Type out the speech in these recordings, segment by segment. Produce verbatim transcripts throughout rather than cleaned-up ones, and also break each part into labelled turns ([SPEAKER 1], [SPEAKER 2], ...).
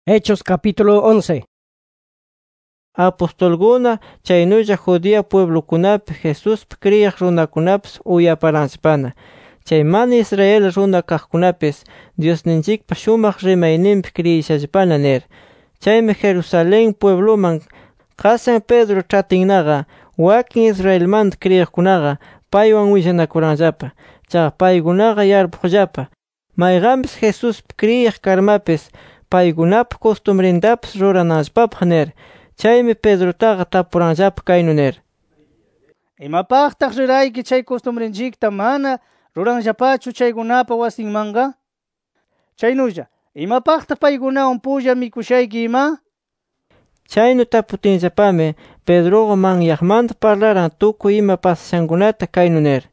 [SPEAKER 1] Hechos capítulo once.
[SPEAKER 2] Apostolguna chaynulla Judea pueblokunapi Jesús kriyiq runakunapas uyaparanchipana. Chay mana Israel runa kaqkunapis Diosninchikpa shumaq rimayninpi kriyishallapana nir. Chaymi Jerusalén puebloman qasan Pedro ch'atinnaqa wakin Israelmanta kriyiqkunaqa paywan willanakuranllapa. Chaqa paykunaqa yarpuqllapa mayqanpis Jesuspi kriyiq karmapis paykunapa costumbrentapis rurananllapapaq nir. Chaymi Pedrotaqa tapuranllapa kaynu nir:
[SPEAKER 3] ¿Imapaqtaq rirayki chay costumbrenchikta mana ruranllapachu chaykunapa wasinmanqa? Chaynulla ¿imapaqtaq paykunawan pulla mikushayki ima?
[SPEAKER 2] Chaynu taputinllapami Pedroqa manyaqmanta parlaran tukuy ima pasashankunata kaynu nir: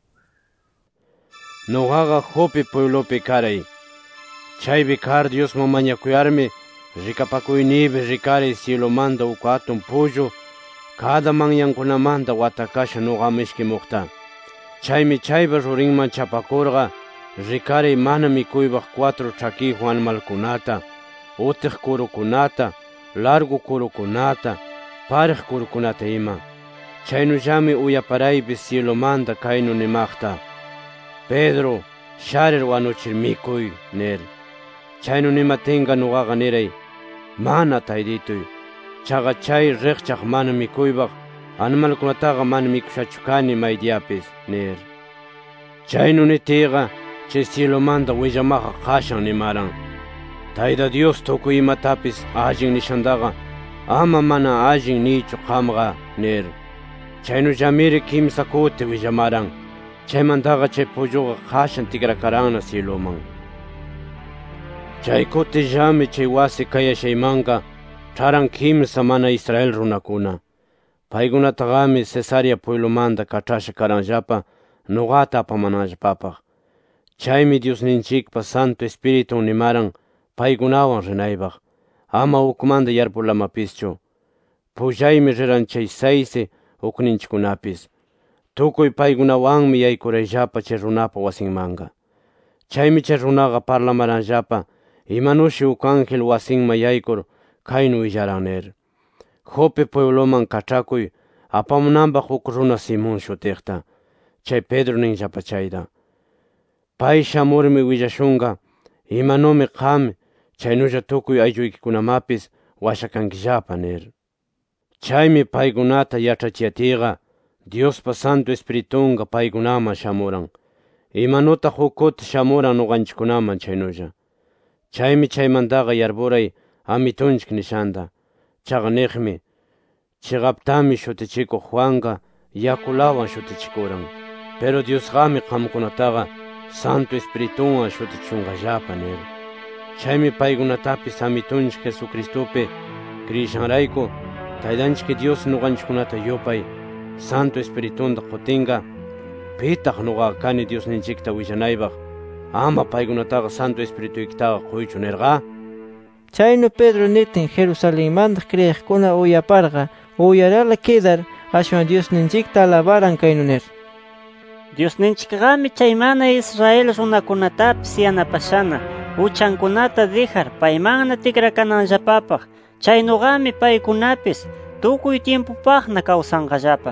[SPEAKER 4] Nuqaqa Jope pueblopi karay. Chaypi kar Diosman mañakuyarmi rikapakuynipi rikaray cielomanta uk atun pullu cada manyankunamanta watakasha nuqama ishkimuqta. Chaymi chaypa rurinman chapakurqa rikaray mana mikuybaq cuatro ch'akiyuq animalkunata, utiq kurukunata, largu kurukunata, pariq kurukunata ima. Chaynullami uyaparaypis cielomanta kaynu nimaqta: Pedro, sharir wanuchir mikuy nir. Chaynu nimatinqa nuqaqa niray: Mana taydituy, chaqa chay riqchaq mana mikuybaq animalkunataqa mana mikushachu kani maydiyapis nir. Chaynu nitiyqa chay cielomanta willamaqa qashan nimaran: Tayta Dios tukuy imatapis allin nishantaqa ama mana allin niychu qamqa nir. Chaynullamiri kimsa kuti willamaran. Chaymantaqa chay pulluqa qashan tikrakaranna cieloman. Chay kutillami chay wasi kayashaymanqa ch'aran kimsa mana Israel runakuna. Paykunataqami Cesarea pueblomanta kach'asha karanllapa nuqata apamananllapapaq. Chaymi Diosninchikpa Santo Espiritun nimaran paykunawan rinaypaq, ama ukmanta yarpulamapischu. Pullaymi riran chay saysi ukninchikkunapis. Tukuy paykunawanmi yaykurayllapa chay runapa wasinmanqa. Chaymi chay runaqa parlamaranllapa imanushi uk ángel wasinman yaykur kaynu willaran nir: Jope puebloman kach'akuy apamunanpaq uk runa Simón shutiqta. Chay Pedro ninllapa chayta. Pay shamurmi willashunqa imanumi qam chaynulla tukuy aylluykikunamapis washakankillapa nir. Chaymi paykunata yach'achiyatiyqa Diospa Santo Espiritunqa paykunaman shamuran, imanutaq uk kuti shamuran nuqanchikkunaman chaynulla. Chaymi chaymantaqa yarpuray Amitunchik nishanta. Chaqa niqmi: Chiqaptami shutichikuq Juanqa yakulawan shutichikuran, pero Diosqami qamkunataqa Santo Espiritunwan shutichunqallapa nir. Chaymi paykunatapis Amitunchik Jesucristupi kriyishanrayku Taytanchik Dios nuqanchikkunata yupay Santo Espiritunta qutinqa pitaq nuqaqa kani Diosninchikta willanaypaq, ama paykunataqa Santo Espirituykitaqa quychu nirqa.
[SPEAKER 2] Chaynu Pedro nitin Jerusalenmanta kriyiqkuna uyaparqa uyarala kidar ashwan Diosninchikta alabaran kaynu nir:
[SPEAKER 5] Diosninchikqami chay mana Israel runakunatapis yanapashana uchankunata dejar paymanna tikrakananllapapaq. Chaynuqami paykunapis tukuy tiempupaqna kawsanqallapa.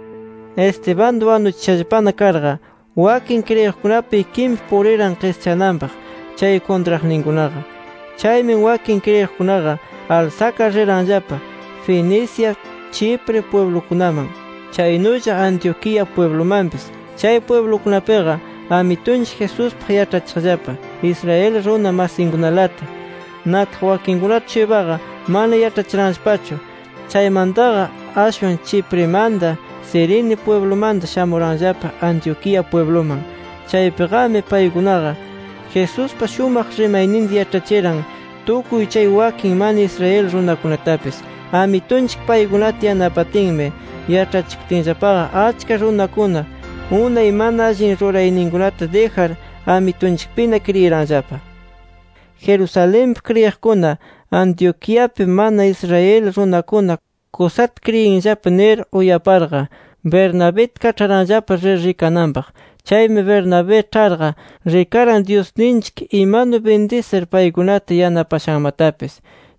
[SPEAKER 2] Esteban wanuchishallapana karqa wakin kriyiqkunapi kimpi puriran qischananpaq chay kontraqninkunaqa. Chaymi wakin kriyiqkunaqa alsaqa riranllapa Fenicia, Chipre pueblokunaman, chaynulla Antioquia pueblomanpis. Chay pueblokunapiqa Amitunchik Jesuspaq yach'achiqllapa Israel runa masinkunalata. Nataq wakinkunata chaypaqa mana yach'achiranllapachu. Chaymantaqa ashwan Chipremanta, Cirene pueblomanta shamuranllapa Antioquia puebloman. Chaypiqami paykunaqa Jesuspa shumaq rimayninta yach'achiran tukuy chay wakin mana Israel runakunatapis. Amitunchik paykunata yanapatinmi yach'achikutinllapaqa achka runakuna unay mana allin rurayninkunata dejar Amitunchikpina kriyiranllapa. Jerusalenpi kriyiqkuna Antioquiapi mana Israel runakuna kusata kriyinllapa nir uyaparqa Bernabeta kach'aranllapa rir rikananpaq. Chaymi Bernabé ch'arqa rikaran Diosninchik imanu bendisir paykunata yanapashanmatapis.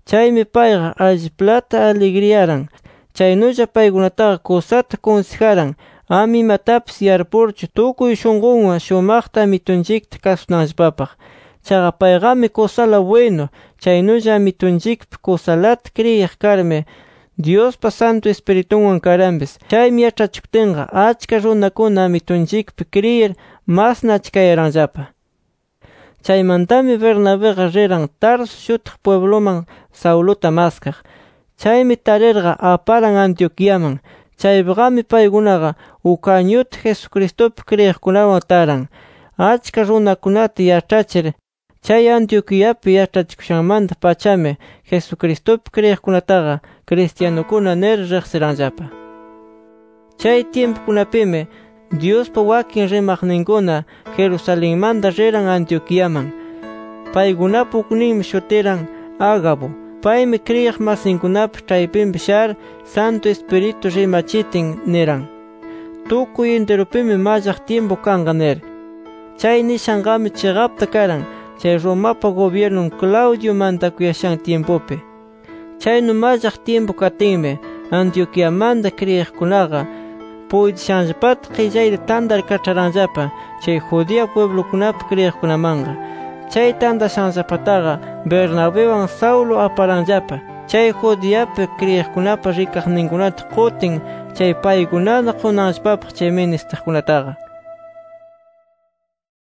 [SPEAKER 2] Chaymi payqa alliplata alegriaran. Chaynulla paykunataqa kusata consejaran ama imatapis yarpurchu tukuy shunqunwan shumaqta Amitunchikta kasunanllapapaq. Chaqa payqami kusala bueno, chaynulla Amitunchikpi kusalata kriyiq karmi Diospa Santo Espiritunwan karanpis. Chaymi yach'achiptinqa achka runakuna Amitunchikpi kriyir masna achkayaranllapa. Chaymantami Bernabéqa riran Tarso shutiq puebloman Sauluta maskaq. Chaymi tarirqa aparan Antioquiaman. Chaypiqami paykunaqa uk añuta Jesucristopi kriyiqkunawan taran. Achka runakunata yach'achir chay Antioquiapi yach'achikushanmanta pachami Jesucristopi kriyiqkunataqa cristianukuna nir riqsiranllapa. Chay tiempukunapimi Diospa wakin rimaqninkuna Jerusalenmanta riran Antioquiaman. Paykunapa ukninmi shutiran Agabo. Paymi kriyiq masinkunapi chaypinpi shar Santo Espíritu rimachitin niran. Tukuy enterupimi mallaq tiempo kanqa nir. Chay nishanqami chiqapta karan chay Romapa gobiernon Claudio mantakuyashan tiempopi. Chaynu mallaq tiempo katinmi Antioquiamanta kriyiqkunaqa puydishanllapata qillayta tandar kach'aranllapa chay Judea pueblokunapi kriyiqkunamanqa. Chay tandashanllapataqa Bernabéwan Saulo aparanllapa. Chay Judeapi kriyiqkunapa rikaqninkunata qutin chay paykunata qunanllapapaq chay ministiqkunataqa.